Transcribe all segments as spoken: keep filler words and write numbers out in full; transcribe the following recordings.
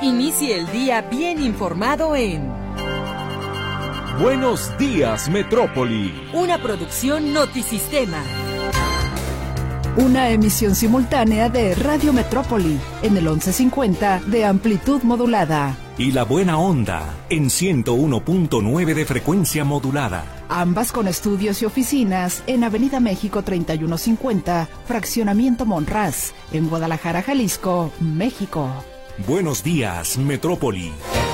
Inicie el día bien informado en Buenos Días, Metrópoli. Una producción Notisistema. Una emisión simultánea de Radio Metrópoli en el once cincuenta de amplitud modulada. Y La Buena Onda en ciento uno punto nueve de frecuencia modulada. Ambas con estudios y oficinas en Avenida México treinta y uno cincuenta, Fraccionamiento Monraz, en Guadalajara, Jalisco, México. Buenos días, Metrópoli.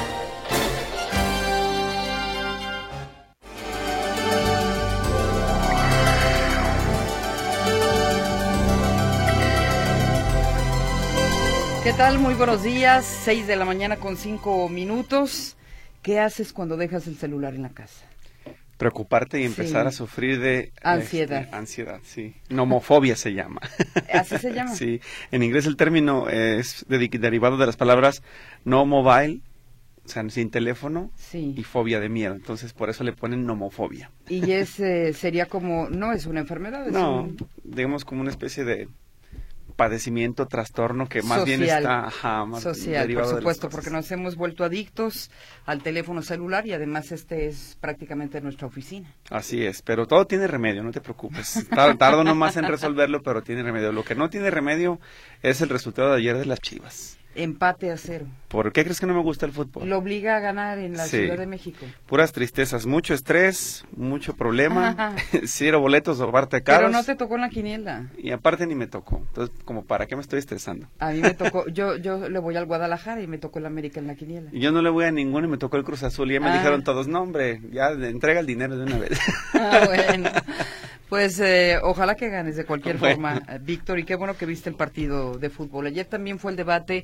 ¿Qué tal? Muy buenos días, seis de la mañana con cinco minutos. ¿Qué haces cuando dejas el celular en la casa? Preocuparte y empezar Sí. a sufrir de Ansiedad. Este, ansiedad, sí. Nomofobia se llama. ¿Así se llama? Sí. En inglés el término es de- derivado de las palabras no mobile, o sea, sin teléfono, Sí. y fobia de miedo. Entonces, por eso le ponen nomofobia. Y es, eh, sería como, no es una enfermedad, es No, un... digamos como una especie de padecimiento, trastorno que más bien Social. está ajá, más social, por derivado de las supuesto, cosas. porque nos hemos vuelto adictos al teléfono celular y además este es prácticamente nuestra oficina. Así es, pero todo tiene remedio, no te preocupes. Tar- Tardo nomás en resolverlo, pero tiene remedio. Lo que no tiene remedio es el resultado de ayer de las Chivas. Empate a cero. ¿Por qué crees que no me gusta el fútbol? Lo obliga a ganar en la Sí. Ciudad de México. Puras tristezas, mucho estrés, mucho problema, Ajá. cero boletos o parte caros. Pero no te tocó en la quiniela. Y aparte ni me tocó. Entonces, como para qué me estoy estresando. A mí me tocó, yo yo le voy al Guadalajara y me tocó el América en la quiniela. Y yo no le voy a ninguno y me tocó el Cruz Azul. Y ya me Ah. dijeron todos, no hombre, ya entrega el dinero de una vez. Ah, bueno. Pues eh, ojalá que ganes de cualquier Bueno. forma, eh, Víctor, y qué bueno que viste el partido de fútbol. Ayer también fue el debate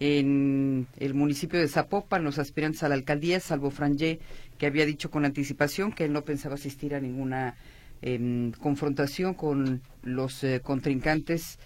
en el municipio de Zapopan, los aspirantes a la alcaldía, salvo Frangé, que había dicho con anticipación que él no pensaba asistir a ninguna em, confrontación con los eh, contrincantes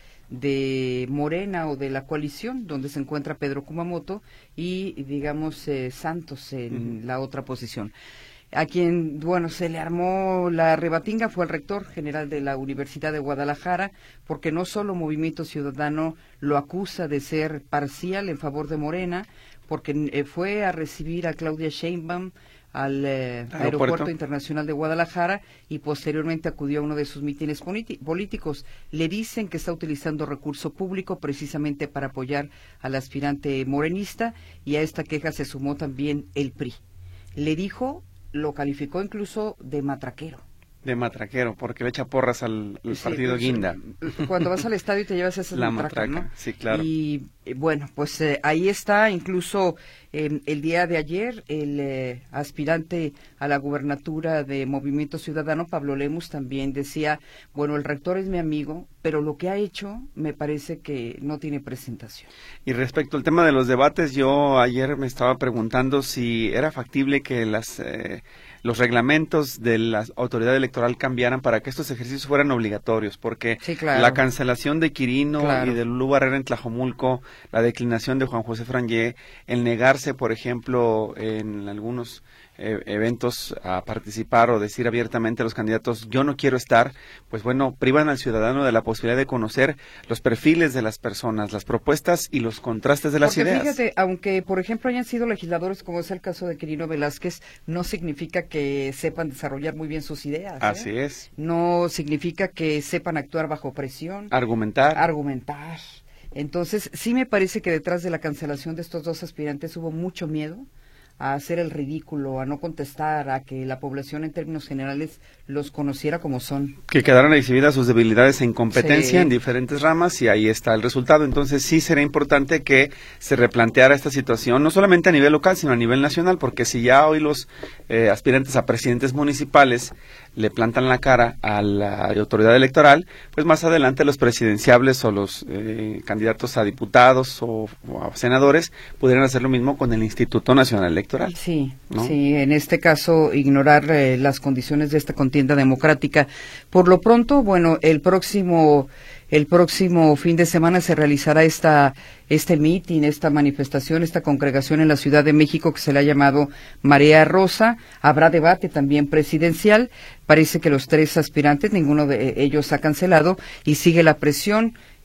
de Morena o de la coalición, donde se encuentra Pedro Kumamoto y, digamos, eh, Santos en Ujú. la otra posición. A quien, bueno, se le armó la rebatinga fue el rector general de la Universidad de Guadalajara, porque no solo Movimiento Ciudadano lo acusa de ser parcial en favor de Morena, porque eh, fue a recibir a Claudia Sheinbaum al eh, Aeropuerto. Aeropuerto Internacional de Guadalajara y posteriormente acudió a uno de sus mítines politi- políticos. Le dicen que está utilizando recurso público precisamente para apoyar al aspirante morenista y a esta queja se sumó también el P R I. Le dijo, lo calificó incluso de matraquero. De matraquero, porque le echa porras al, al Sí, partido pues, Guinda. Cuando vas al estadio y te llevas esas La matracas, matraca, ¿no? sí, claro. Y eh, bueno, pues eh, ahí está, incluso eh, el día de ayer, el eh, aspirante a la gubernatura de Movimiento Ciudadano, Pablo Lemus, también decía, bueno, el rector es mi amigo, pero lo que ha hecho me parece que no tiene presentación. Y respecto al tema de los debates, yo ayer me estaba preguntando si era factible que las eh, los reglamentos de la autoridad electoral cambiaran para que estos ejercicios fueran obligatorios, porque Sí, claro. la cancelación de Quirino Claro. y de Lulú Barrera en Tlajomulco, la declinación de Juan José Frangé, el negarse, por ejemplo, en algunos eh, eventos a participar o decir abiertamente a los candidatos, yo no quiero estar, pues bueno, privan al ciudadano de la posibilidad de conocer los perfiles de las personas, las propuestas y los contrastes de las Porque ideas. fíjate, aunque por ejemplo hayan sido legisladores, como es el caso de Quirino Velázquez, no significa que sepan desarrollar muy bien sus ideas. ¿eh? Así es. No significa que sepan actuar bajo presión, Argumentar. argumentar. Entonces, sí me parece que detrás de la cancelación de estos dos aspirantes hubo mucho miedo a hacer el ridículo, a no contestar, a que la población en términos generales los conociera como son. Que quedaron exhibidas sus debilidades e incompetencia Sí. en diferentes ramas y ahí está el resultado. Entonces sí sería importante que se replanteara esta situación, no solamente a nivel local, sino a nivel nacional, porque si ya hoy los eh, aspirantes a presidentes municipales le plantan la cara a la autoridad electoral, pues más adelante los presidenciables o los eh, candidatos a diputados o, o a senadores pudieran hacer lo mismo con el Instituto Nacional Electoral. Sí, ¿no? sí, en este caso ignorar eh, las condiciones de esta contienda democrática. Por lo pronto, bueno, el próximo el próximo fin de semana se realizará esta este meeting, esta manifestación, esta congregación en la Ciudad de México que se le ha llamado Marea Rosa. Habrá debate también presidencial. Parece que los tres aspirantes, ninguno de ellos ha cancelado y sigue la presión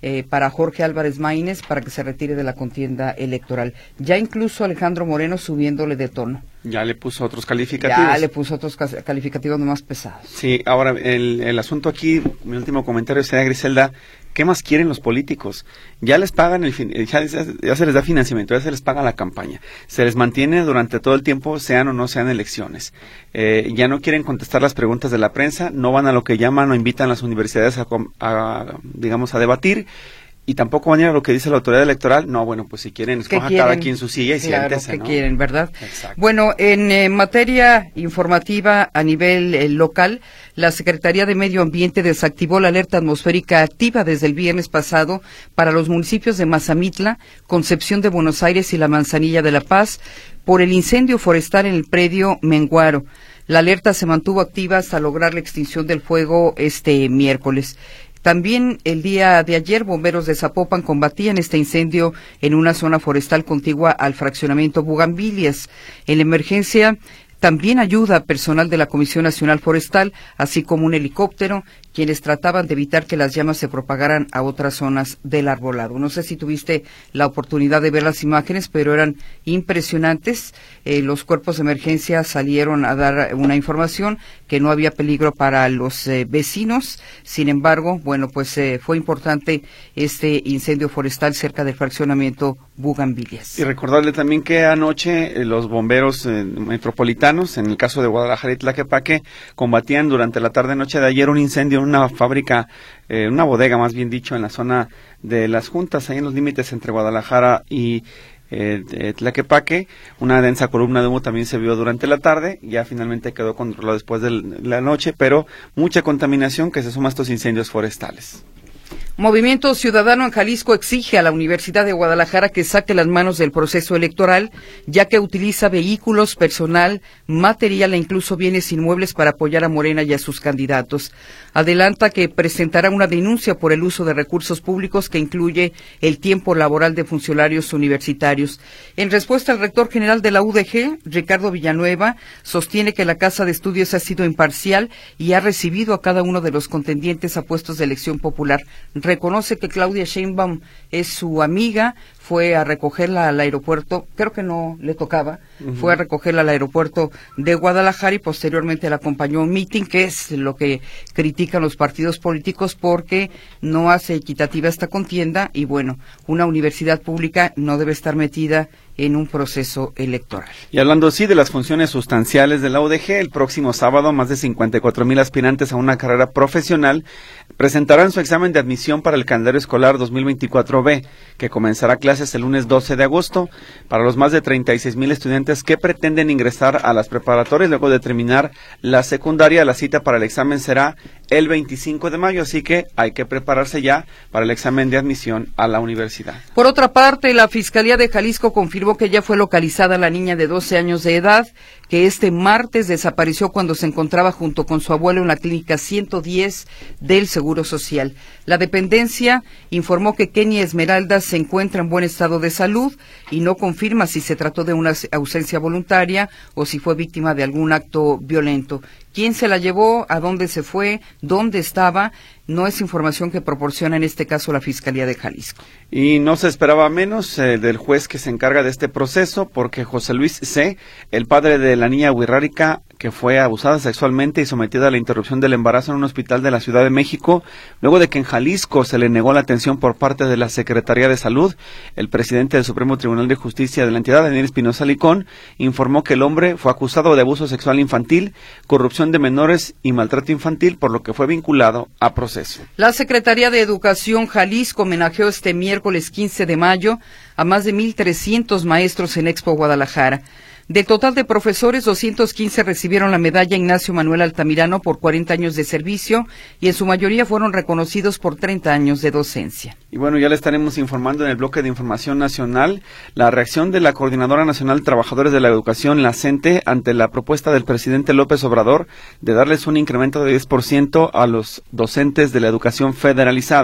eh, para Jorge Álvarez Maínez para que se retire de la contienda electoral. Ya incluso Alejandro Moreno subiéndole de tono. Ya le puso otros calificativos. Ya le puso otros calificativos más pesados. Sí, ahora el, el asunto aquí, mi último comentario sería, Griselda, ¿qué más quieren los políticos? Ya les pagan, el fin, ya, ya se les da financiamiento, ya se les paga la campaña, se les mantiene durante todo el tiempo, sean o no sean elecciones. Eh, ya no quieren contestar las preguntas de la prensa, no van a lo que llaman o invitan a las universidades a, a digamos, a debatir. Y tampoco van a ir a lo que dice la autoridad electoral. No, bueno, pues si quieren, escoja cada quien su silla y claro, siéntese, que ¿no? quieren, ¿verdad? Exacto. Bueno, en eh, materia informativa a nivel eh, local, la Secretaría de Medio Ambiente desactivó la alerta atmosférica activa desde el viernes pasado para los municipios de Mazamitla, Concepción de Buenos Aires y La Manzanilla de La Paz por el incendio forestal en el predio Menguaro. La alerta se mantuvo activa hasta lograr la extinción del fuego este miércoles. También el día de ayer, bomberos de Zapopan combatían este incendio en una zona forestal contigua al fraccionamiento Bugambilias. En la emergencia también ayuda personal de la Comisión Nacional Forestal, así como un helicóptero, quienes trataban de evitar que las llamas se propagaran a otras zonas del arbolado. No sé si tuviste la oportunidad de ver las imágenes, pero eran impresionantes. Eh, los cuerpos de emergencia salieron a dar una información que no había peligro para los eh, vecinos. Sin embargo, bueno, pues eh, fue importante este incendio forestal cerca del fraccionamiento Bugambilias. Y recordarle también que anoche eh, los bomberos eh, metropolitanos, en el caso de Guadalajara y Tlaquepaque, combatían durante la tarde-noche de ayer un incendio en una fábrica, eh, una bodega más bien dicho, en la zona de Las Juntas, ahí en los límites entre Guadalajara y eh, de Tlaquepaque. Una densa columna de humo también se vio durante la tarde, ya finalmente quedó controlado después de la noche, pero mucha contaminación que se suma a estos incendios forestales. Movimiento Ciudadano en Jalisco exige a la Universidad de Guadalajara que saque las manos del proceso electoral, ya que utiliza vehículos, personal, material e incluso bienes inmuebles para apoyar a Morena y a sus candidatos. Adelanta que presentará una denuncia por el uso de recursos públicos que incluye el tiempo laboral de funcionarios universitarios. En respuesta, el rector general de la U D G, Ricardo Villanueva, sostiene que la Casa de Estudios ha sido imparcial y ha recibido a cada uno de los contendientes a puestos de elección popular. Reconoce que Claudia Sheinbaum es su amiga, fue a recogerla al aeropuerto, creo que no le tocaba, uh-huh. fue a recogerla al aeropuerto de Guadalajara y posteriormente la acompañó a un meeting, que es lo que critican los partidos políticos porque no hace equitativa esta contienda y bueno, una universidad pública no debe estar metida en un proceso electoral. Y hablando sí de las funciones sustanciales de la U D G, el próximo sábado más de cincuenta y cuatro mil aspirantes a una carrera profesional presentarán su examen de admisión para el calendario escolar dos mil veinticuatro B, que comenzará clases el lunes doce de agosto. Para los más de treinta y seis mil estudiantes que pretenden ingresar a las preparatorias luego de terminar la secundaria, la cita para el examen será el veinticinco de mayo, así que hay que prepararse ya para el examen de admisión a la universidad. Por otra parte, la Fiscalía de Jalisco confirmó que ya fue localizada la niña de doce años de edad, que este martes desapareció cuando se encontraba junto con su abuelo en la clínica ciento diez del Seguro Social. La dependencia informó que Kenia Esmeralda se encuentra en buen estado de salud y no confirma si se trató de una ausencia voluntaria o si fue víctima de algún acto violento. ¿Quién se la llevó? ¿A dónde se fue? ¿Dónde estaba? No es información que proporciona en este caso la Fiscalía de Jalisco. Y no se esperaba menos eh, del juez que se encarga de este proceso, porque José Luis C., el padre de la niña Huirrárica, que fue abusada sexualmente y sometida a la interrupción del embarazo en un hospital de la Ciudad de México, luego de que en Jalisco se le negó la atención por parte de la Secretaría de Salud, el presidente del Supremo Tribunal de Justicia de la entidad, Daniel Espinosa Licón, informó que el hombre fue acusado de abuso sexual infantil, corrupción de menores y maltrato infantil, por lo que fue vinculado a proceso. La Secretaría de Educación Jalisco homenajeó este miércoles quince de mayo a más de mil trescientos maestros en Expo Guadalajara. Del total de profesores, doscientos quince recibieron la medalla Ignacio Manuel Altamirano por cuarenta años de servicio y en su mayoría fueron reconocidos por treinta años de docencia. Y bueno, ya le estaremos informando en el bloque de información nacional la reacción de la Coordinadora Nacional de Trabajadores de la Educación, la CENTE, ante la propuesta del presidente López Obrador de darles un incremento de diez por ciento a los docentes de la educación federalizada.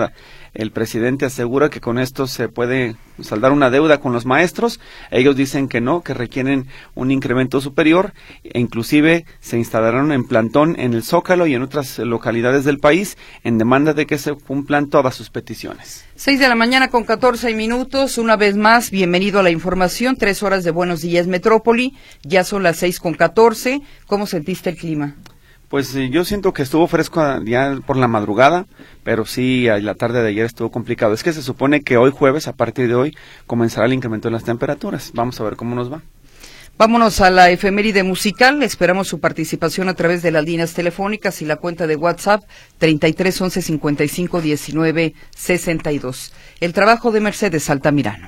El presidente asegura que con esto se puede saldar una deuda con los maestros. Ellos dicen que no, que requieren un incremento superior e inclusive se instalarán en plantón en el Zócalo y en otras localidades del país en demanda de que se cumplan todas sus peticiones. Seis de la mañana con catorce minutos, una vez más, bienvenido a la información, tres horas de Buenos Días Metrópoli, ya son las seis con catorce, ¿cómo sentiste el clima? Pues eh, yo siento que estuvo fresco ya por la madrugada, pero sí, a la tarde de ayer estuvo complicado. Es que se supone que hoy jueves, a partir de hoy, comenzará el incremento de las temperaturas. Vamos a ver cómo nos va. Vámonos a la efeméride musical, esperamos su participación a través de las líneas telefónicas y la cuenta de WhatsApp treinta y tres once cincuenta y cinco diecinueve sesenta y dos. El trabajo de Mercedes Altamirano.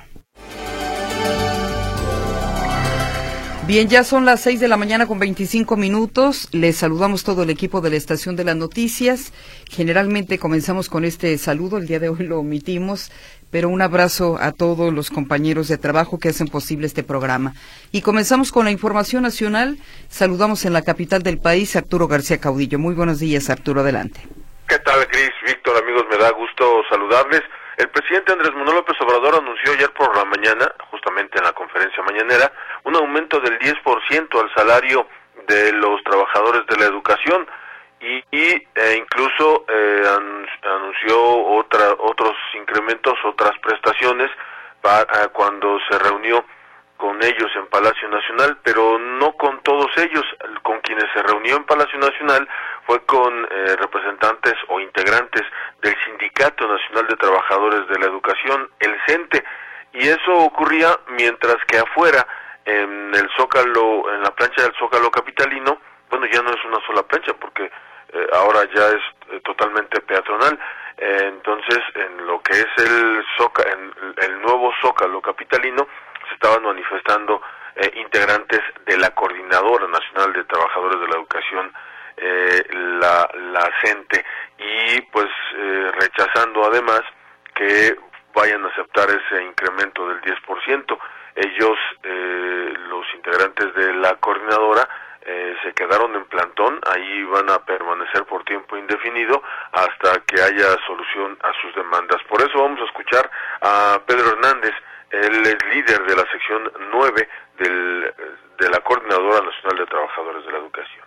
Bien, ya son las seis de la mañana con veinticinco minutos. Les saludamos todo el equipo de la Estación de las Noticias. Generalmente comenzamos con este saludo, el día de hoy lo omitimos, pero un abrazo a todos los compañeros de trabajo que hacen posible este programa. Y comenzamos con la información nacional. Saludamos en la capital del país a Arturo García Caudillo. Muy buenos días, Arturo, adelante. ¿Qué tal, Cris? Víctor, amigos, me da gusto saludarles. El presidente Andrés Manuel López Obrador anunció ayer por la mañana, justamente en la conferencia mañanera, un aumento del diez por ciento al salario de los trabajadores de la educación y, y e incluso eh, anunció otra, otros incrementos, otras prestaciones para, cuando se reunió con ellos en Palacio Nacional, pero no con todos ellos. Con quienes se reunió en Palacio Nacional fue con eh, representantes o integrantes del Sindicato Nacional de Trabajadores de la Educación, el CENTE, y eso ocurría mientras que afuera, en el Zócalo, en la plancha del Zócalo capitalino, bueno, ya no es una sola plancha porque eh, ahora ya es eh, totalmente peatonal. Eh, entonces, en lo que es el Zócalo, en el nuevo Zócalo capitalino, se estaban manifestando eh, integrantes de la Coordinadora Nacional de Trabajadores de la Educación, eh, la, la CENTE, y pues eh, rechazando además que vayan a aceptar ese incremento del diez por ciento. Ellos, eh, los integrantes de la Coordinadora, eh, se quedaron en plantón, ahí van a permanecer por tiempo indefinido hasta que haya solución a sus demandas. Por eso vamos a escuchar a Pedro Hernández. Él es líder de la sección nueve del, de la Coordinadora Nacional de Trabajadores de la Educación.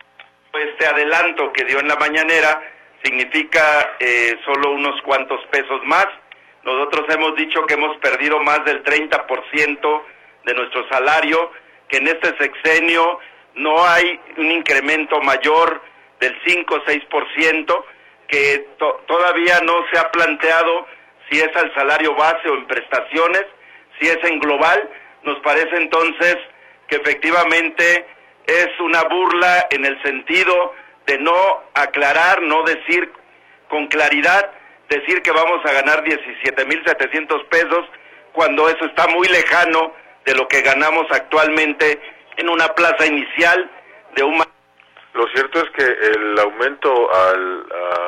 Este adelanto que dio en la mañanera significa eh, solo unos cuantos pesos más. Nosotros hemos dicho que hemos perdido más del treinta por ciento de nuestro salario, que en este sexenio no hay un incremento mayor del cinco o seis por ciento, que to- todavía no se ha planteado si es al salario base o en prestaciones, si es en global. Nos parece entonces que efectivamente es una burla en el sentido de no aclarar, no decir con claridad, decir que vamos a ganar diecisiete mil setecientos pesos, cuando eso está muy lejano de lo que ganamos actualmente en una plaza inicial de un... Lo cierto es que el aumento al,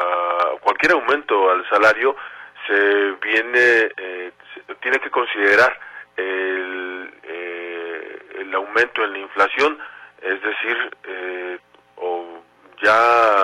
a, cualquier aumento al salario se viene, eh, se tiene que considerar el, eh, el aumento en la inflación, es decir, eh, o ya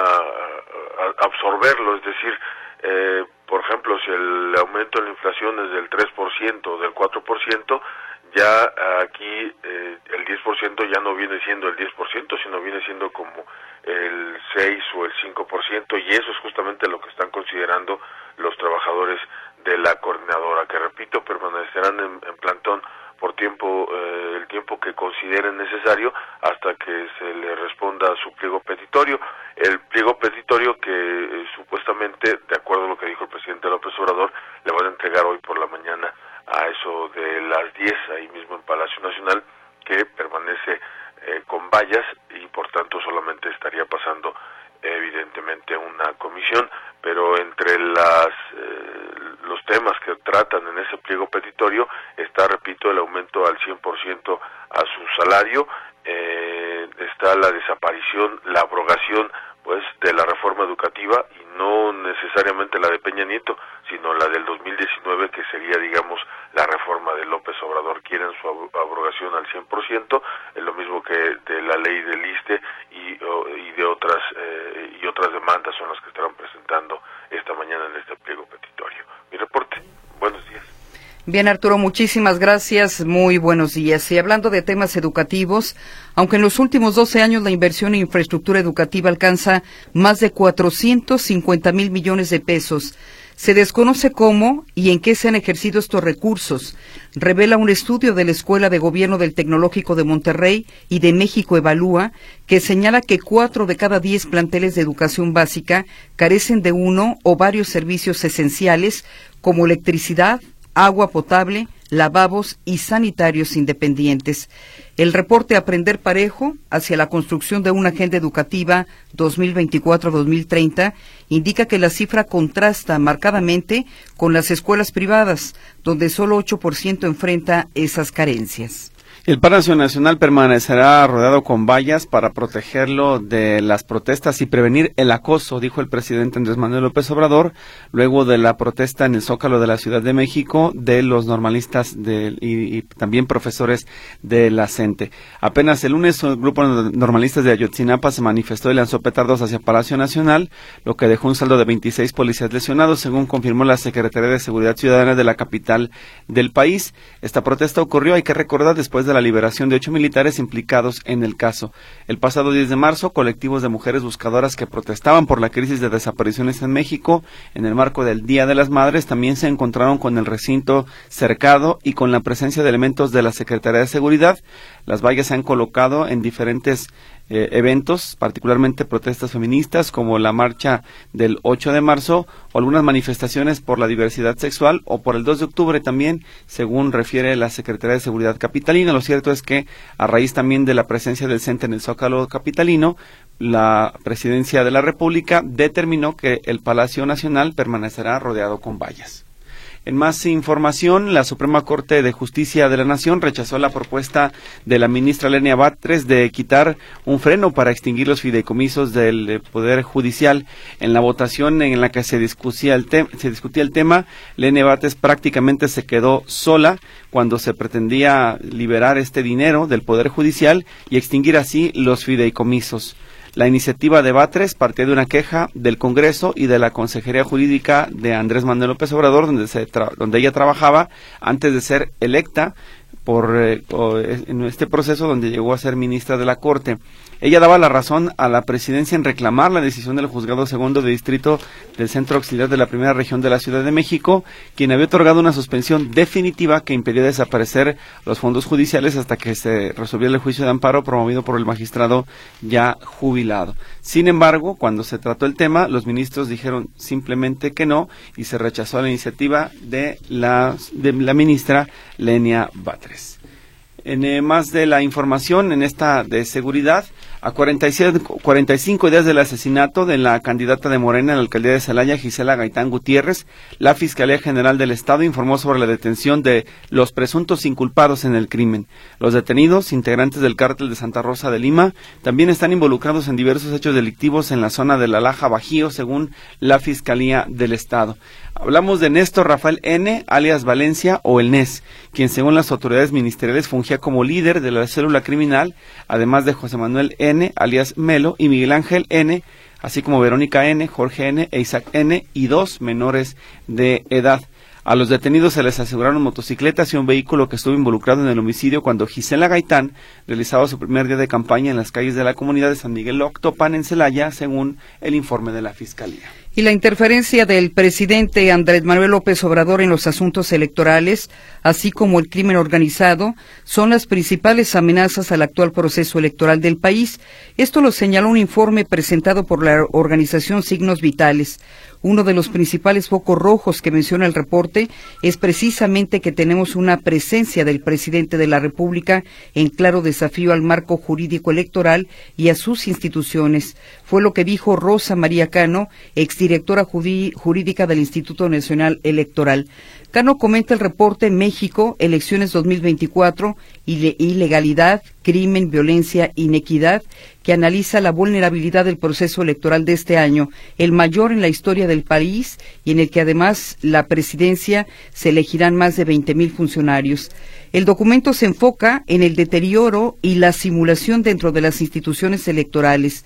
a, absorberlo, es decir, eh, por ejemplo, si el aumento en la inflación es del tres por ciento o del cuatro por ciento, ya aquí eh, el diez por ciento ya no viene siendo el diez por ciento, sino viene siendo como el seis o el cinco por ciento, y eso es justamente lo que están considerando los trabajadores de la Coordinadora, que repito, permanecerán en, en plantón por tiempo, eh, el tiempo que consideren necesario hasta que se le responda a su pliego petitorio. El pliego petitorio que eh, supuestamente, de acuerdo a lo que dijo el presidente López Obrador, le van a entregar hoy por la mañana a eso de las diez, ahí mismo en Palacio Nacional, que permanece eh, con vallas y por tanto solamente estaría pasando eh, evidentemente una comisión, pero entre las eh, los temas que tratan en ese pliego petitorio está, repito, el aumento al cien por ciento a su salario, eh, está la desaparición, la abrogación pues de la reforma educativa, y no necesariamente la de Peña Nieto, sino la del dos mil diecinueve, que sería, digamos, la reforma de López Obrador. Quieren su abrogación al cien por ciento, es lo mismo que de la ley del ISSSTE y, o, y de otras eh, y otras demandas son las que estarán presentando esta mañana en este pliego petitorio. Bien, Arturo, muchísimas gracias. Muy buenos días. Y hablando de temas educativos, aunque en los últimos doce años la inversión en infraestructura educativa alcanza más de cuatrocientos cincuenta mil millones de pesos, se desconoce cómo y en qué se han ejercido estos recursos, revela un estudio de la Escuela de Gobierno del Tecnológico de Monterrey y de México Evalúa, que señala que cuatro de cada diez planteles de educación básica carecen de uno o varios servicios esenciales como electricidad, agua potable, lavabos y sanitarios independientes. El reporte Aprender Parejo hacia la construcción de una agenda educativa dos mil veinticuatro a dos mil treinta indica que la cifra contrasta marcadamente con las escuelas privadas, donde solo ocho por ciento enfrenta esas carencias. El Palacio Nacional permanecerá rodeado con vallas para protegerlo de las protestas y prevenir el acoso, dijo el presidente Andrés Manuel López Obrador, luego de la protesta en el Zócalo de la Ciudad de México de los normalistas de, y, y también profesores de la CENTE. Apenas el lunes, el grupo de normalistas de Ayotzinapa se manifestó y lanzó petardos hacia Palacio Nacional, lo que dejó un saldo de veintiséis policías lesionados, según confirmó la Secretaría de Seguridad Ciudadana de la capital del país. Esta protesta ocurrió, hay que recordar, después de la liberación de ocho militares implicados en el caso. El pasado diez de marzo, colectivos de mujeres buscadoras que protestaban por la crisis de desapariciones en México, en el marco del Día de las Madres, también se encontraron con el recinto cercado y con la presencia de elementos de la Secretaría de Seguridad. Las vallas se han colocado en diferentes Eh, eventos, particularmente protestas feministas como la marcha del ocho de marzo o algunas manifestaciones por la diversidad sexual o por el dos de octubre también, según refiere la Secretaría de Seguridad capitalina. Lo cierto es que a raíz también de la presencia del CENTE en el Zócalo capitalino, la Presidencia de la República determinó que el Palacio Nacional permanecerá rodeado con vallas. En más información, la Suprema Corte de Justicia de la Nación rechazó la propuesta de la ministra Lenia Batres de quitar un freno para extinguir los fideicomisos del Poder Judicial. En la votación en la que se discutía el, te- se discutía el tema, Lenia Batres prácticamente se quedó sola cuando se pretendía liberar este dinero del Poder Judicial y extinguir así los fideicomisos. La iniciativa de Batres partía de una queja del Congreso y de la Consejería Jurídica de Andrés Manuel López Obrador, donde, se tra- donde ella trabajaba antes de ser electa por eh, en este proceso donde llegó a ser ministra de la Corte. Ella daba la razón a la presidencia en reclamar la decisión del juzgado segundo de distrito del Centro Auxiliar de la Primera Región de la Ciudad de México, quien había otorgado una suspensión definitiva que impedía desaparecer los fondos judiciales hasta que se resolviera el juicio de amparo promovido por el magistrado ya jubilado. Sin embargo, cuando se trató el tema, los ministros dijeron simplemente que no y se rechazó la iniciativa de la, de la ministra Lenia Batres. En eh, más de la información en esta de seguridad, a cuarenta y siete, cuarenta y cinco días del asesinato de la candidata de Morena en la alcaldía de Celaya, Gisela Gaitán Gutiérrez, la Fiscalía General del Estado informó sobre la detención de los presuntos inculpados en el crimen. Los detenidos, integrantes del cártel de Santa Rosa de Lima, también están involucrados en diversos hechos delictivos en la zona de La Laja Bajío, según la Fiscalía del Estado. Hablamos de Néstor Rafael N., alias Valencia, o el N E S, quien según las autoridades ministeriales fungía como líder de la célula criminal, además de José Manuel N., alias Melo, y Miguel Ángel N., así como Verónica N., Jorge N. e Isaac N., y dos menores de edad. A los detenidos se les aseguraron motocicletas y un vehículo que estuvo involucrado en el homicidio cuando Gisela Gaitán realizaba su primer día de campaña en las calles de la comunidad de San Miguel Octopan, en Celaya, según el informe de la Fiscalía. Y la interferencia del presidente Andrés Manuel López Obrador en los asuntos electorales, así como el crimen organizado, son las principales amenazas al actual proceso electoral del país. Esto lo señaló un informe presentado por la organización Signos Vitales. Uno de los principales focos rojos que menciona el reporte es precisamente que tenemos una presencia del presidente de la República en claro desafío al marco jurídico electoral y a sus instituciones. Fue lo que dijo Rosa María Cano, exdirectora jurídica del Instituto Nacional Electoral. Cano comenta el reporte México, elecciones dos mil veinticuatro, ilegalidad, crimen, violencia, inequidad, que analiza la vulnerabilidad del proceso electoral de este año, el mayor en la historia del país y en el que además la presidencia se elegirán más de veinte mil funcionarios. El documento se enfoca en el deterioro y la simulación dentro de las instituciones electorales.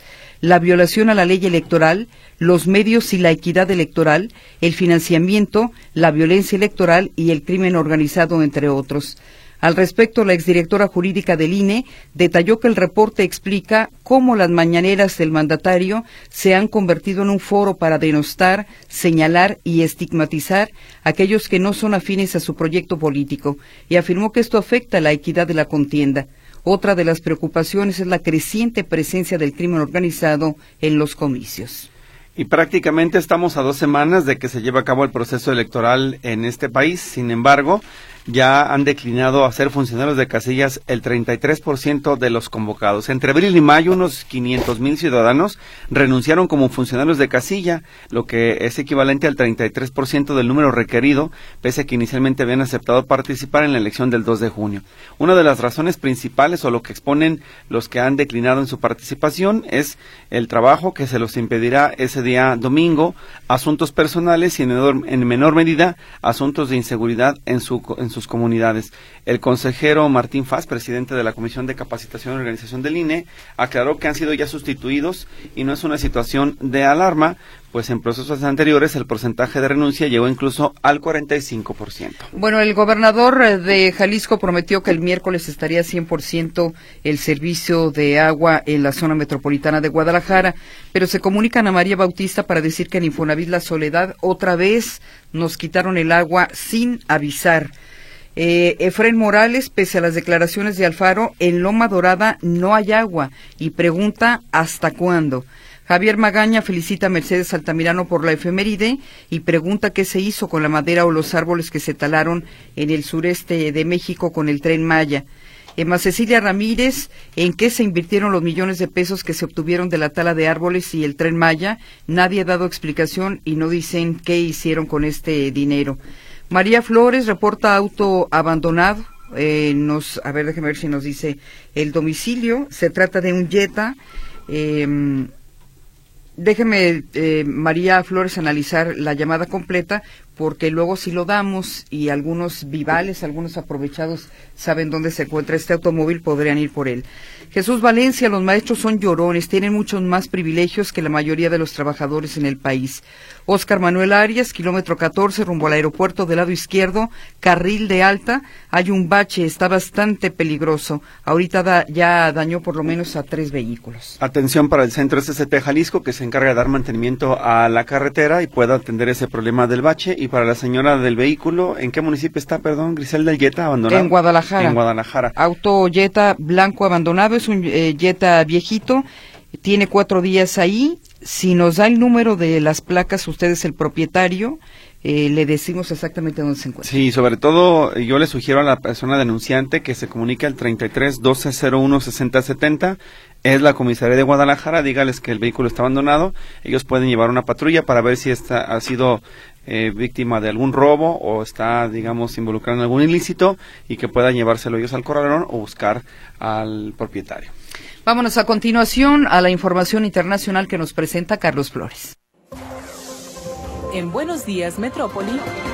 la violación a la ley electoral, los medios y la equidad electoral, el financiamiento, la violencia electoral y el crimen organizado, entre otros. Al respecto, la exdirectora jurídica del I N E detalló que el reporte explica cómo las mañaneras del mandatario se han convertido en un foro para denostar, señalar y estigmatizar a aquellos que no son afines a su proyecto político, y afirmó que esto afecta la equidad de la contienda. Otra de las preocupaciones es la creciente presencia del crimen organizado en los comicios. Y prácticamente estamos a dos semanas de que se lleve a cabo el proceso electoral en este país. Sin embargo, ya han declinado a ser funcionarios de casillas el treinta y tres por ciento de los convocados. Entre abril y mayo, unos quinientos mil ciudadanos renunciaron como funcionarios de casilla, lo que es equivalente al treinta y tres por ciento del número requerido, pese a que inicialmente habían aceptado participar en la elección del dos de junio. Una de las razones principales, o lo que exponen los que han declinado en su participación, es el trabajo que se los impedirá ese día domingo, asuntos personales y en menor, en menor medida asuntos de inseguridad en su en sus comunidades. El consejero Martín Faz, presidente de la Comisión de Capacitación y Organización del I N E, aclaró que han sido ya sustituidos y no es una situación de alarma, pues en procesos anteriores el porcentaje de renuncia llegó incluso al cuarenta y cinco por ciento. Bueno, el gobernador de Jalisco prometió que el miércoles estaría cien por ciento el servicio de agua en la zona metropolitana de Guadalajara, pero se comunican a María Bautista para decir que en Infonavit La Soledad otra vez nos quitaron el agua sin avisar. Eh, Efrén Morales, pese a las declaraciones de Alfaro, en Loma Dorada no hay agua y pregunta ¿hasta cuándo? Javier Magaña felicita a Mercedes Altamirano por la efeméride y pregunta qué se hizo con la madera o los árboles que se talaron en el sureste de México con el Tren Maya. Emma Cecilia Ramírez, ¿en qué se invirtieron los millones de pesos que se obtuvieron de la tala de árboles y el Tren Maya? Nadie ha dado explicación y no dicen qué hicieron con este dinero. María Flores reporta auto abandonado. Eh, nos, a ver, déjeme ver si nos dice el domicilio. Se trata de un Jetta. Eh, déjeme, eh, María Flores, analizar la llamada completa, porque luego si lo damos y algunos vivales, algunos aprovechados saben dónde se encuentra este automóvil, podrían ir por él. Jesús Valencia, los maestros son llorones, tienen muchos más privilegios que la mayoría de los trabajadores en el país. Óscar Manuel Arias, kilómetro catorce, rumbo al aeropuerto del lado izquierdo, carril de alta, hay un bache, está bastante peligroso. Ahorita da, ya dañó por lo menos a tres vehículos. Atención para el Centro S S T Jalisco, que se encarga de dar mantenimiento a la carretera y pueda atender ese problema del bache. Y para la señora del vehículo, ¿en qué municipio está, perdón, Griselda, el Jetta abandonado? En Guadalajara. En Guadalajara. Auto Jetta blanco abandonado, es un eh, Jetta viejito, tiene cuatro días ahí. Si nos da el número de las placas, usted es el propietario, eh, le decimos exactamente dónde se encuentra. Sí, sobre todo yo le sugiero a la persona denunciante que se comunique al treinta y tres doce cero uno sesenta setenta. Es la comisaría de Guadalajara, dígales que el vehículo está abandonado. Ellos pueden llevar una patrulla para ver si esta ha sido eh, víctima de algún robo o está, digamos, involucrado en algún ilícito y que puedan llevárselo ellos al corralón o buscar al propietario. Vámonos a continuación a la información internacional que nos presenta Carlos Flores. En Buenos Días, Metrópoli,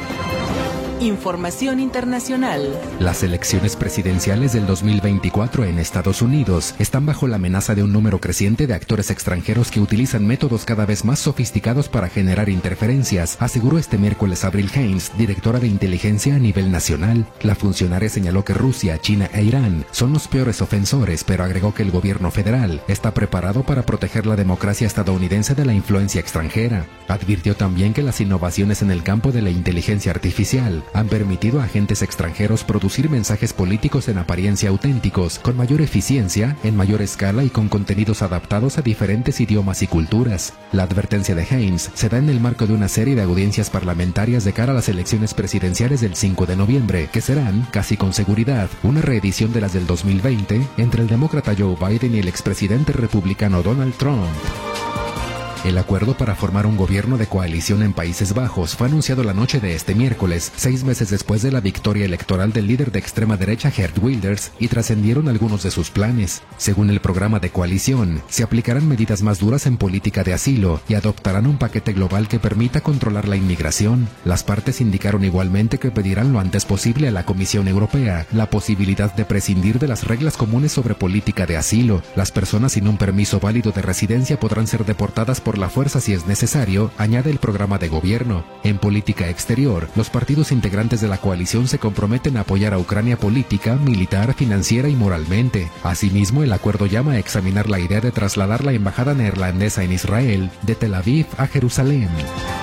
información internacional. Las elecciones presidenciales del dos mil veinticuatro en Estados Unidos están bajo la amenaza de un número creciente de actores extranjeros que utilizan métodos cada vez más sofisticados para generar interferencias, aseguró este miércoles Avril Haines, directora de inteligencia a nivel nacional. La funcionaria señaló que Rusia, China e Irán son los peores ofensores, pero agregó que el gobierno federal está preparado para proteger la democracia estadounidense de la influencia extranjera. Advirtió también que las innovaciones en el campo de la inteligencia artificial han permitido a agentes extranjeros producir mensajes políticos en apariencia auténticos, con mayor eficiencia, en mayor escala y con contenidos adaptados a diferentes idiomas y culturas. La advertencia de Haines se da en el marco de una serie de audiencias parlamentarias de cara a las elecciones presidenciales del cinco de noviembre, que serán, casi con seguridad, una reedición de las del dos mil veinte entre el demócrata Joe Biden y el expresidente republicano Donald Trump. El acuerdo para formar un gobierno de coalición en Países Bajos fue anunciado la noche de este miércoles, seis meses después de la victoria electoral del líder de extrema derecha Geert Wilders, y trascendieron algunos de sus planes. Según el programa de coalición, se aplicarán medidas más duras en política de asilo y adoptarán un paquete global que permita controlar la inmigración. Las partes indicaron igualmente que pedirán lo antes posible a la Comisión Europea la posibilidad de prescindir de las reglas comunes sobre política de asilo. Las personas sin un permiso válido de residencia podrán ser deportadas por por la fuerza si es necesario, añade el programa de gobierno. En política exterior, los partidos integrantes de la coalición se comprometen a apoyar a Ucrania política, militar, financiera y moralmente. Asimismo, el acuerdo llama a examinar la idea de trasladar la embajada neerlandesa en Israel de Tel Aviv a Jerusalén.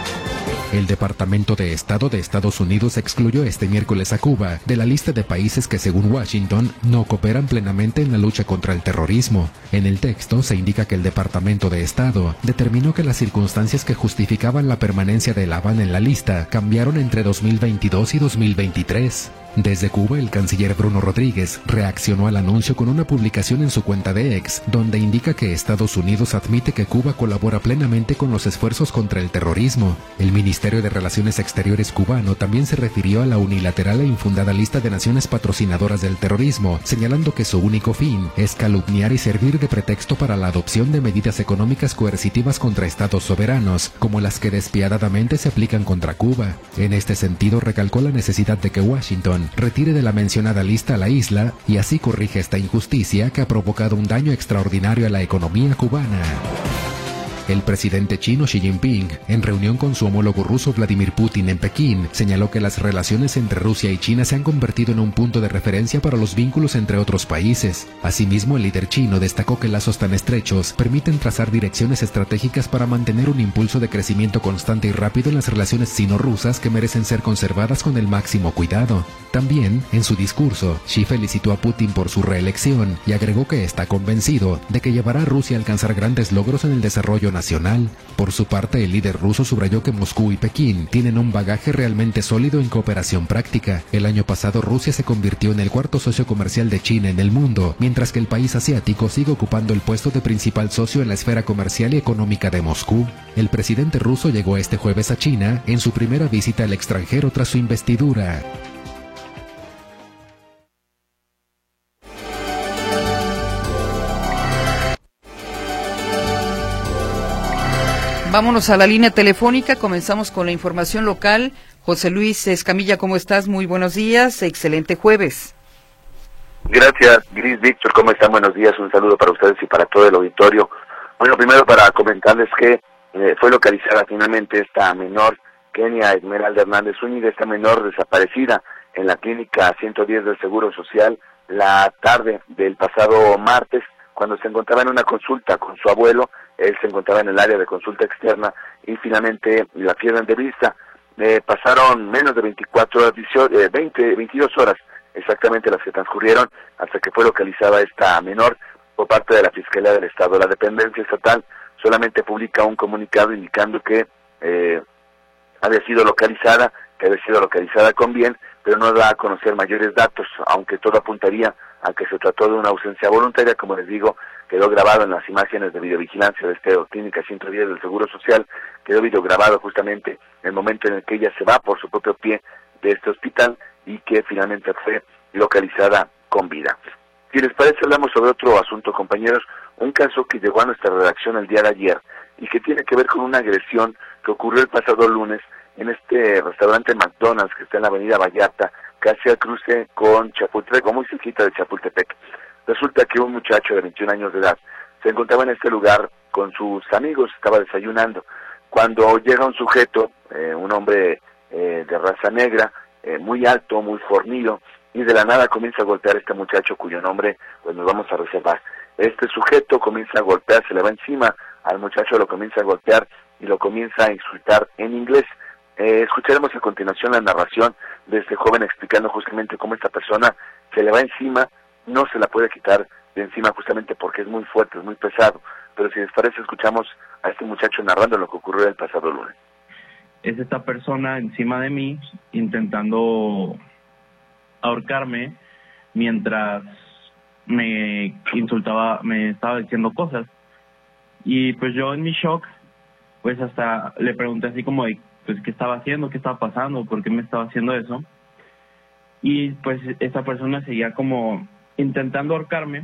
El Departamento de Estado de Estados Unidos excluyó este miércoles a Cuba de la lista de países que, según Washington, no cooperan plenamente en la lucha contra el terrorismo. En el texto se indica que el Departamento de Estado determinó que las circunstancias que justificaban la permanencia de La Habana en la lista cambiaron entre dos mil veintidós y dos mil veintitrés. Desde Cuba, el canciller Bruno Rodríguez reaccionó al anuncio con una publicación en su cuenta de X, donde indica que Estados Unidos admite que Cuba colabora plenamente con los esfuerzos contra el terrorismo. El Ministerio de Relaciones Exteriores cubano también se refirió a la unilateral e infundada lista de naciones patrocinadoras del terrorismo, señalando que su único fin es calumniar y servir de pretexto para la adopción de medidas económicas coercitivas contra estados soberanos, como las que despiadadamente se aplican contra Cuba. En este sentido, recalcó la necesidad de que Washington retire de la mencionada lista a la isla y así corrige esta injusticia que ha provocado un daño extraordinario a la economía cubana. El presidente chino Xi Jinping, en reunión con su homólogo ruso Vladimir Putin en Pekín, señaló que las relaciones entre Rusia y China se han convertido en un punto de referencia para los vínculos entre otros países. Asimismo, el líder chino destacó que lazos tan estrechos permiten trazar direcciones estratégicas para mantener un impulso de crecimiento constante y rápido en las relaciones sino-rusas que merecen ser conservadas con el máximo cuidado. También, en su discurso, Xi felicitó a Putin por su reelección y agregó que está convencido de que llevará a Rusia a alcanzar grandes logros en el desarrollo nacional. Por su parte, el líder ruso subrayó que Moscú y Pekín tienen un bagaje realmente sólido en cooperación práctica. El año pasado, Rusia se convirtió en el cuarto socio comercial de China en el mundo, mientras que el país asiático sigue ocupando el puesto de principal socio en la esfera comercial y económica de Moscú. El presidente ruso llegó este jueves a China en su primera visita al extranjero tras su investidura. Vámonos a la línea telefónica, comenzamos con la información local. José Luis Escamilla, ¿cómo estás? Muy buenos días, excelente jueves. Gracias, Gris Víctor, ¿cómo están? Buenos días, un saludo para ustedes y para todo el auditorio. Bueno, primero para comentarles que eh, fue localizada finalmente esta menor, Kenia Esmeralda Hernández Zúñiga, esta menor desaparecida en la clínica ciento diez del Seguro Social la tarde del pasado martes, cuando se encontraba en una consulta con su abuelo. Él se encontraba en el área de consulta externa y finalmente la pierden de vista. Eh, pasaron menos de veinticuatro horas, eh, veinte, veintidós horas exactamente las que transcurrieron hasta que fue localizada esta menor por parte de la Fiscalía del Estado. La dependencia estatal solamente publica un comunicado indicando que eh, había sido localizada, que había sido localizada con bien, pero no da a conocer mayores datos, aunque todo apuntaría a que se trató de una ausencia voluntaria. Como les digo, quedó grabado en las imágenes de videovigilancia de esta clínica ciento diez del Seguro Social, quedó videograbado justamente el momento en el que ella se va por su propio pie de este hospital y que finalmente fue localizada con vida. Si les parece, hablamos sobre otro asunto, compañeros, un caso que llegó a nuestra redacción el día de ayer y que tiene que ver con una agresión que ocurrió el pasado lunes en este restaurante McDonald's que está en la avenida Vallarta, casi al cruce con Chapultepec, muy cerquita de Chapultepec. Resulta que un muchacho de veintiún años de edad se encontraba en este lugar con sus amigos, estaba desayunando, cuando llega un sujeto, eh, un hombre eh, de raza negra, eh, muy alto, muy fornido, y de la nada comienza a golpear a este muchacho cuyo nombre pues nos vamos a reservar. Este sujeto comienza a golpear, se le va encima al muchacho, lo comienza a golpear y lo comienza a insultar en inglés. Eh, escucharemos a continuación la narración de este joven explicando justamente cómo esta persona se le va encima, no se la puede quitar de encima justamente porque es muy fuerte, es muy pesado. Pero si les parece, escuchamos a este muchacho narrando lo que ocurrió el pasado lunes. Es esta persona encima de mí intentando ahorcarme mientras me insultaba, me estaba diciendo cosas. Y pues yo en mi shock pues hasta le pregunté así como de, pues, ¿qué estaba haciendo? ¿Qué estaba pasando? ¿Por qué me estaba haciendo eso? Y pues esta persona seguía como intentando ahorcarme.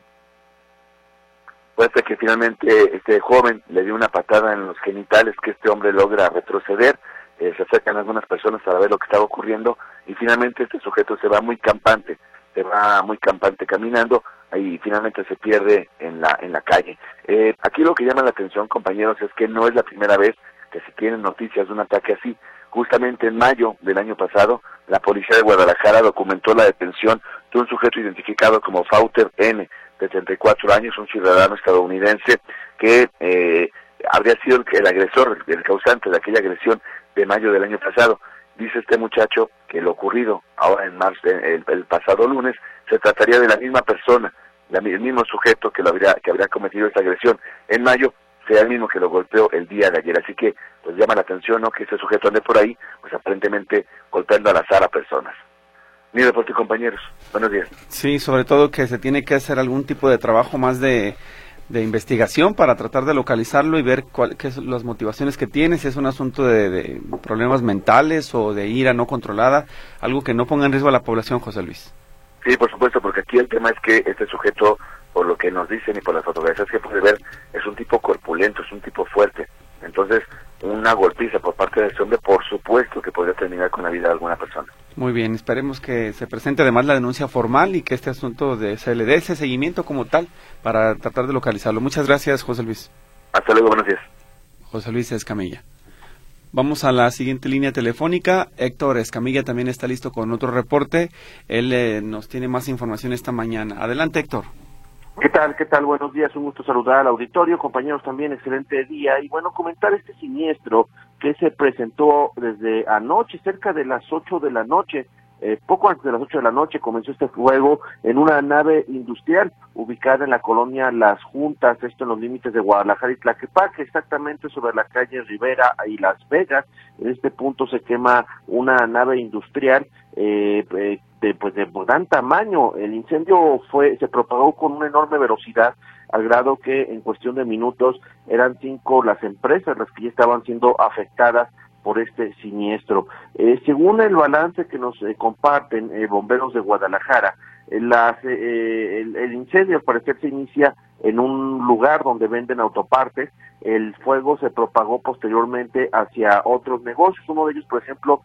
Pues que finalmente este joven le dio una patada en los genitales, que este hombre logra retroceder, eh, se acercan algunas personas para ver lo que estaba ocurriendo, y finalmente este sujeto se va muy campante, se va muy campante caminando, y finalmente se pierde en la en la calle. Eh, aquí lo que llama la atención, compañeros, es que no es la primera vez que se tienen noticias de un ataque así. Justamente en mayo del año pasado, la policía de Guadalajara documentó la detención de un sujeto identificado como Fauter N, de treinta y cuatro años, un ciudadano estadounidense que eh, habría sido el, el agresor, el causante de aquella agresión de mayo del año pasado. Dice este muchacho que lo ocurrido ahora en marzo, el, el pasado lunes, se trataría de la misma persona, la, el mismo sujeto que lo habría que habría cometido esta agresión en mayo, sea el mismo que lo golpeó el día de ayer. Así que pues llama la atención, ¿no?, que este sujeto ande por ahí, pues aparentemente golpeando al azar a personas. Mi reporte, compañeros. Buenos días. Sí, sobre todo que se tiene que hacer algún tipo de trabajo más de, de investigación para tratar de localizarlo y ver cuál, qué son las motivaciones que tiene, si es un asunto de, de problemas mentales o de ira no controlada, algo que no ponga en riesgo a la población, José Luis. Sí, por supuesto, porque aquí el tema es que este sujeto, por lo que nos dicen y por las fotografías que puede ver, es un tipo corpulento, es un tipo fuerte. Entonces, una golpiza por parte de ese hombre, por supuesto que podría terminar con la vida de alguna persona. Muy bien, esperemos que se presente además la denuncia formal y que este asunto de, se le dé ese seguimiento como tal para tratar de localizarlo. Muchas gracias, José Luis. Hasta luego, buenos días. José Luis Escamilla. Vamos a la siguiente línea telefónica. Héctor Escamilla también está listo con otro reporte. Él eh, nos tiene más información esta mañana. Adelante, Héctor. ¿Qué tal? ¿Qué tal? Buenos días, un gusto saludar al auditorio, compañeros también, excelente día, y bueno, comentar este siniestro que se presentó desde anoche, cerca de las ocho de la noche, eh, poco antes de las ocho de la noche comenzó este fuego en una nave industrial ubicada en la colonia Las Juntas, esto en los límites de Guadalajara y Tlaquepaque, exactamente sobre la calle Rivera y Las Vegas. En este punto se quema una nave industrial eh, eh, de pues de gran tamaño. El incendio fue se propagó con una enorme velocidad, al grado que en cuestión de minutos eran cinco las empresas las que ya estaban siendo afectadas por este siniestro. Eh, según el balance que nos eh, comparten eh, bomberos de Guadalajara, eh, las, eh, el, el incendio al parecer se inicia en un lugar donde venden autopartes. El fuego se propagó posteriormente hacia otros negocios, uno de ellos, por ejemplo,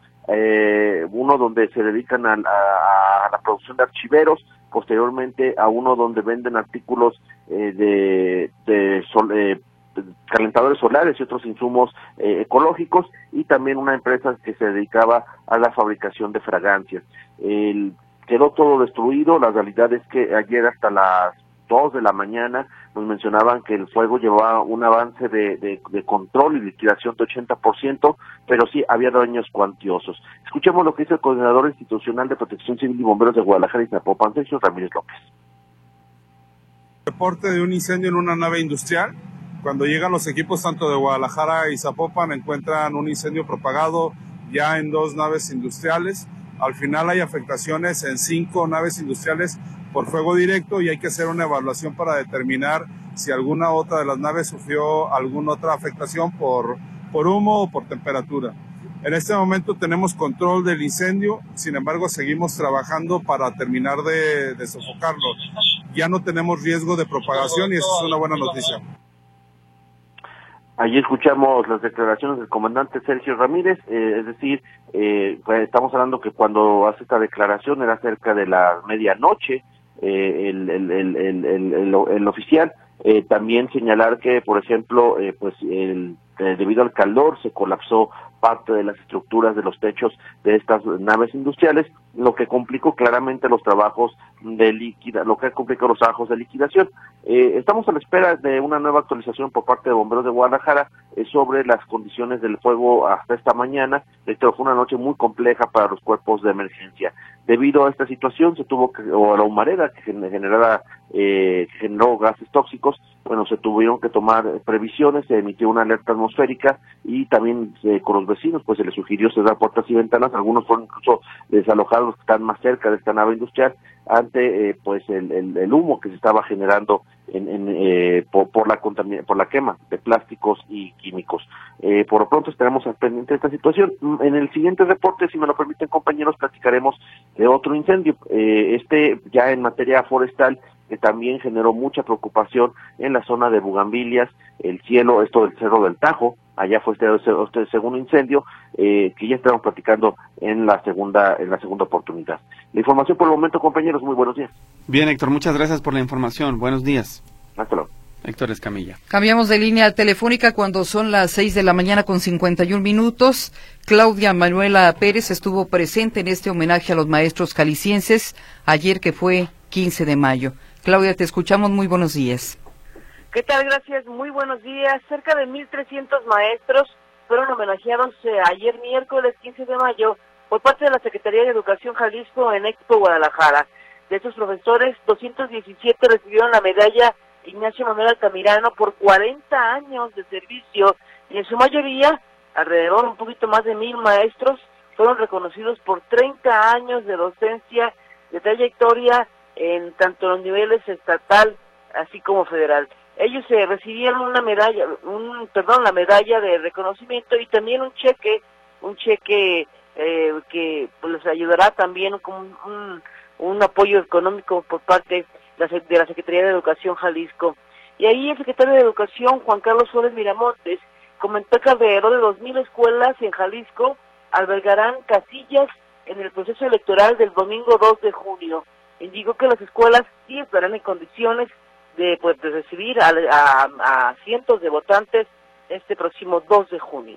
eh, uno donde se dedican a, a, a la producción de archiveros, posteriormente a uno donde venden artículos eh, de, de sol, eh, calentadores solares y otros insumos eh, ecológicos, y también una empresa que se dedicaba a la fabricación de fragancias. El, quedó todo destruido. La realidad es que ayer hasta las dos de la mañana nos mencionaban que el fuego llevaba un avance de, de, de control y liquidación de ochenta por ciento, pero sí había daños cuantiosos. Escuchemos lo que dice el coordinador institucional de Protección Civil y Bomberos de Guadalajara y Zapopan, Sergio Ramírez López. Reporte de un incendio en una nave industrial. Cuando llegan los equipos tanto de Guadalajara y Zapopan, encuentran un incendio propagado ya en dos naves industriales. Al final hay afectaciones en cinco naves industriales por fuego directo, y hay que hacer una evaluación para determinar si alguna otra de las naves sufrió alguna otra afectación por, por humo o por temperatura. En este momento tenemos control del incendio, sin embargo seguimos trabajando para terminar de, de sofocarlo. Ya no tenemos riesgo de propagación y eso es una buena noticia. Allí escuchamos las declaraciones del comandante Sergio Ramírez, eh, es decir, eh, pues estamos hablando que cuando hace esta declaración era cerca de la medianoche, eh, el, el, el, el, el, el, el oficial. Eh, también señalar que, por ejemplo, eh, pues el, eh, debido al calor se colapsó parte de las estructuras de los techos de estas naves industriales, lo que complicó claramente los trabajos de liquida, lo que complicó los trabajos de liquidación. Eh, estamos a la espera de una nueva actualización por parte de Bomberos de Guadalajara eh, sobre las condiciones del fuego hasta esta mañana. Esto fue una noche muy compleja para los cuerpos de emergencia. Debido a esta situación se tuvo que, o a la humareda que generara, eh, que generó gases tóxicos, bueno, se tuvieron que tomar previsiones, se emitió una alerta atmosférica y también eh, con los vecinos pues se les sugirió cerrar puertas y ventanas. Algunos fueron incluso desalojados los que están más cerca de esta nave industrial ante eh, pues el, el, el humo que se estaba generando en, en, eh, por, por la contamin- por la quema de plásticos y químicos. Eh, por lo pronto estaremos al pendiente de esta situación. En el siguiente reporte, si me lo permiten compañeros, platicaremos de otro incendio, eh, este ya en materia forestal, que también generó mucha preocupación en la zona de Bugambilias, el cielo, esto del Cerro del Tajo. Allá fue este, este segundo incendio, eh, que ya estaremos platicando en la segunda en la segunda oportunidad. La información por el momento, compañeros, muy buenos días. Bien, Héctor, muchas gracias por la información. Buenos días. Hasta luego. Héctor Escamilla. Cambiamos de línea telefónica cuando son las seis de la mañana con cincuenta y un minutos. Claudia Manuela Pérez estuvo presente en este homenaje a los maestros jaliscienses ayer, que fue quince de mayo. Claudia, te escuchamos, muy buenos días. ¿Qué tal? Gracias, muy buenos días. Cerca de mil trescientos maestros fueron homenajeados eh, ayer miércoles quince de mayo por parte de la Secretaría de Educación Jalisco en Expo Guadalajara. De estos profesores, doscientos diecisiete recibieron la medalla Ignacio Manuel Altamirano por cuarenta años de servicio, y en su mayoría, alrededor un poquito más de mil maestros, fueron reconocidos por treinta años de docencia, de trayectoria en tanto los niveles estatal así como federal. Ellos se eh, recibieron una medalla, un perdón, la medalla de reconocimiento y también un cheque, un cheque eh, que pues, les ayudará también con un, un apoyo económico por parte de la Secretaría de Educación Jalisco. Y ahí el secretario de Educación, Juan Carlos Flores Miramontes, comentó que alrededor de dos mil escuelas en Jalisco albergarán casillas en el proceso electoral del domingo dos de junio. Indicó que las escuelas sí estarán en condiciones de, pues, de recibir a, a, a cientos de votantes este próximo dos de junio.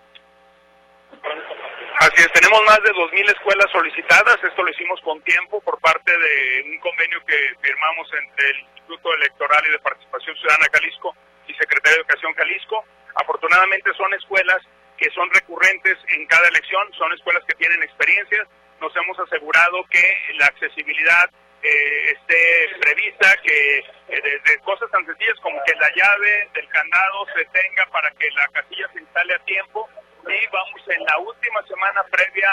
Así es, tenemos más de dos mil escuelas solicitadas. Esto lo hicimos con tiempo por parte de un convenio que firmamos entre el Instituto Electoral y de Participación Ciudadana Jalisco y Secretaría de Educación Jalisco. Afortunadamente son escuelas que son recurrentes en cada elección, son escuelas que tienen experiencias. Nos hemos asegurado que la accesibilidad eh, esté prevista, que eh, desde cosas tan sencillas como que la llave del candado se tenga para que la casilla se instale a tiempo. Y vamos en la última semana previa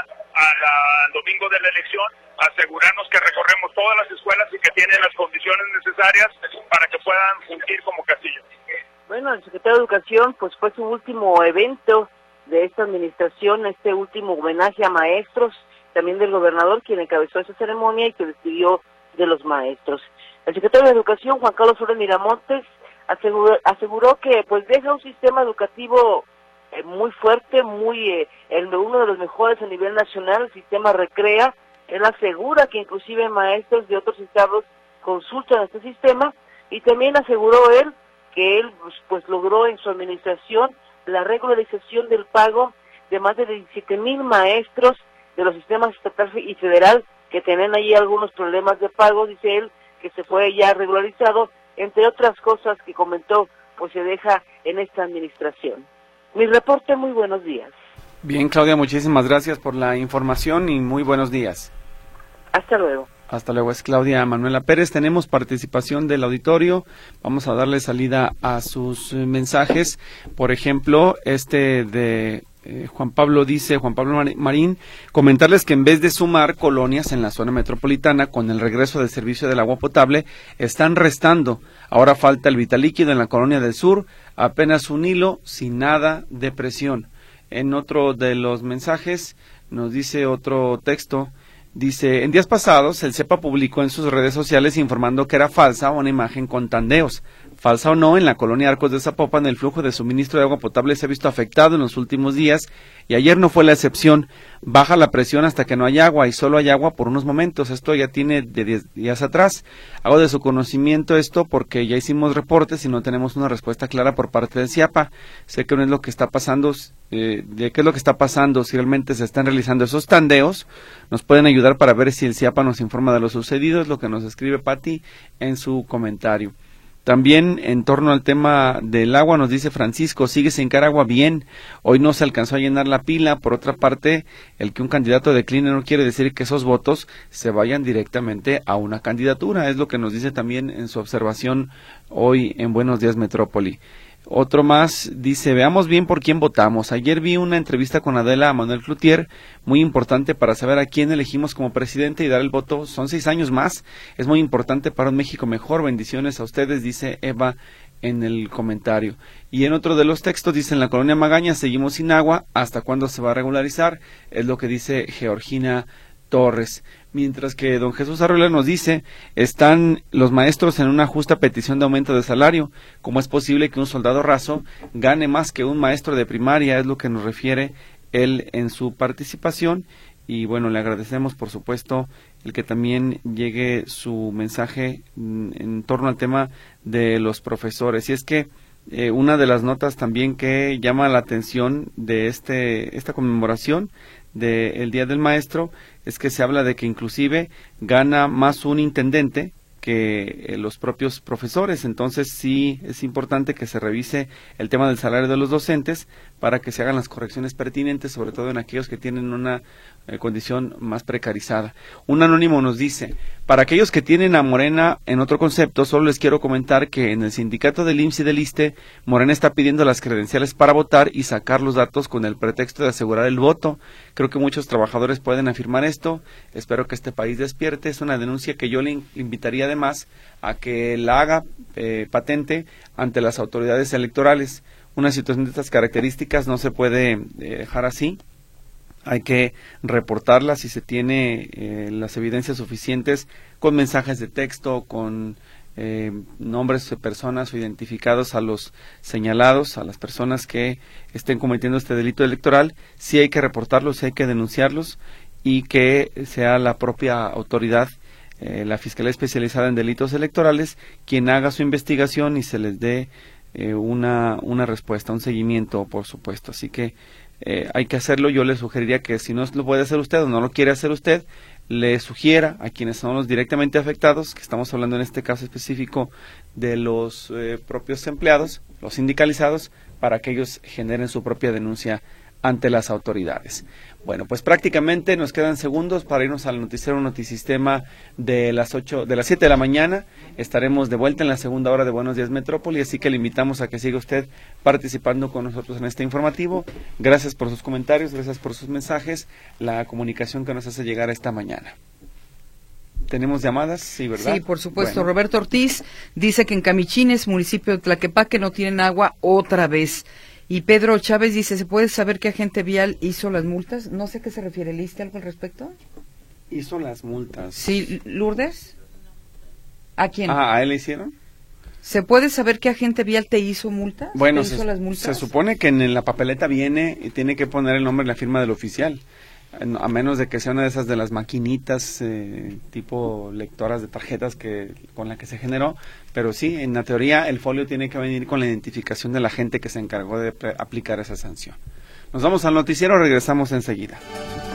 al domingo de la elección a asegurarnos que recorremos todas las escuelas y que tienen las condiciones necesarias para que puedan fungir como casillas. Bueno, el secretario de Educación pues fue su último evento de esta administración, este último homenaje a maestros, también del gobernador, quien encabezó esa ceremonia y que despidió de los maestros. El secretario de Educación, Juan Carlos Flores Miramontes, aseguró, aseguró que pues deja un sistema educativo eh, muy fuerte, muy eh, el, uno de los mejores a nivel nacional, el sistema Recrea. Él asegura que inclusive maestros de otros estados consultan este sistema, y también aseguró él que él pues, pues logró en su administración la regularización del pago de más de diecisiete mil maestros de los sistemas estatal y federal que tienen ahí algunos problemas de pago. Dice él que se fue ya regularizado, entre otras cosas que comentó, pues se deja en esta administración. Mi reporte, muy buenos días. Bien, Claudia, muchísimas gracias por la información y muy buenos días. Hasta luego. Hasta luego, es Claudia Manuela Pérez. Tenemos participación del auditorio. Vamos a darle salida a sus eh, mensajes. Por ejemplo, este de eh, Juan Pablo dice, Juan Pablo Marín, comentarles que en vez de sumar colonias en la zona metropolitana con el regreso del servicio del agua potable, están restando. Ahora falta el vital líquido en la colonia del sur, apenas un hilo sin nada de presión. En otro de los mensajes nos dice otro texto. Dice, en días pasados el CEPA publicó en sus redes sociales informando que era falsa una imagen con tandeos. Falsa o no, en la colonia Arcos de Zapopan el flujo de suministro de agua potable se ha visto afectado en los últimos días y ayer no fue la excepción. Baja la presión hasta que no hay agua y solo hay agua por unos momentos. Esto ya tiene de diez días atrás. Hago de su conocimiento esto porque ya hicimos reportes y no tenemos una respuesta clara por parte del CIAPA. Sé que no es lo que está pasando, eh, de qué es lo que está pasando, si realmente se están realizando esos tandeos. Nos pueden ayudar para ver si el CIAPA nos informa de lo sucedido, es lo que nos escribe Pati en su comentario. También en torno al tema del agua nos dice Francisco, sigue sin caer agua bien, hoy no se alcanzó a llenar la pila. Por otra parte, el que un candidato decline no quiere decir que esos votos se vayan directamente a una candidatura, es lo que nos dice también en su observación hoy en Buenos Días Metrópoli. Otro más dice, veamos bien por quién votamos. Ayer vi una entrevista con Adela Manuel Cloutier, muy importante para saber a quién elegimos como presidente y dar el voto. Son seis años más, es muy importante para un México mejor. Bendiciones a ustedes, dice Eva en el comentario. Y en otro de los textos dice, en la colonia Magaña seguimos sin agua, ¿hasta cuándo se va a regularizar? Es lo que dice Georgina Torres. Mientras que don Jesús Arreola nos dice, están los maestros en una justa petición de aumento de salario. ¿Cómo es posible que un soldado raso gane más que un maestro de primaria? Es lo que nos refiere él en su participación. Y bueno, le agradecemos por supuesto el que también llegue su mensaje en, en torno al tema de los profesores. Y es que eh, una de las notas también que llama la atención de este esta conmemoración del Día del Maestro es que se habla de que inclusive gana más un intendente que eh, los propios profesores. Entonces sí es importante que se revise el tema del salario de los docentes para que se hagan las correcciones pertinentes, sobre todo en aquellos que tienen una eh, condición más precarizada. Un anónimo nos dice, para aquellos que tienen a Morena en otro concepto, solo les quiero comentar que en el sindicato del I M S S y del ISSSTE, Morena está pidiendo las credenciales para votar y sacar los datos con el pretexto de asegurar el voto. Creo que muchos trabajadores pueden afirmar esto. Espero que este país despierte. Es una denuncia que yo le invitaría además a que la haga eh, patente ante las autoridades electorales. Una situación de estas características no se puede eh, dejar así. Hay que reportarla si se tiene eh, las evidencias suficientes con mensajes de texto, con eh, nombres de personas o identificados a los señalados, a las personas que estén cometiendo este delito electoral. Sí hay que reportarlos, sí hay que denunciarlos y que sea la propia autoridad, eh, la Fiscalía Especializada en Delitos Electorales, quien haga su investigación y se les dé eh, una, una respuesta, un seguimiento, por supuesto. Así que Eh, hay que hacerlo. Yo le sugeriría que si no lo puede hacer usted o no lo quiere hacer usted, le sugiera a quienes son los directamente afectados, que estamos hablando en este caso específico de los eh, propios empleados, los sindicalizados, para que ellos generen su propia denuncia ante las autoridades. Bueno, pues prácticamente nos quedan segundos para irnos al noticiero Notisistema de las ocho, de las siete de la mañana. Estaremos de vuelta en la segunda hora de Buenos Días Metrópoli, así que le invitamos a que siga usted participando con nosotros en este informativo. Gracias por sus comentarios, gracias por sus mensajes, la comunicación que nos hace llegar esta mañana. ¿Tenemos llamadas? Sí, ¿verdad? Sí, por supuesto. Bueno. Roberto Ortiz dice que en Camichines, municipio de Tlaquepaque, no tienen agua otra vez. Y Pedro Chávez dice, ¿se puede saber qué agente vial hizo las multas? No sé a qué se refiere. ¿Leíste algo al respecto? Hizo las multas. Sí, Lourdes. ¿A quién? Ah, ¿a él le hicieron? ¿Se puede saber qué agente vial te hizo multas? Bueno, ¿Te hizo se, las multas? se supone que en la papeleta viene y tiene que poner el nombre y la firma del oficial, a menos de que sea una de esas de las maquinitas eh, tipo lectoras de tarjetas que con la que se generó, pero sí, en la teoría el folio tiene que venir con la identificación de la gente que se encargó de aplicar esa sanción. Nos vamos al noticiero, regresamos enseguida.